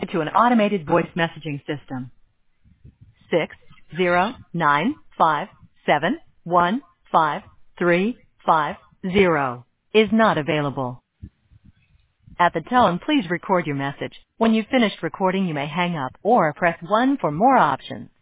to an automated voice messaging system. 60957153550 is not available. At the tone, please record your message. When you've finished recording, you may hang up or press 1 for more options.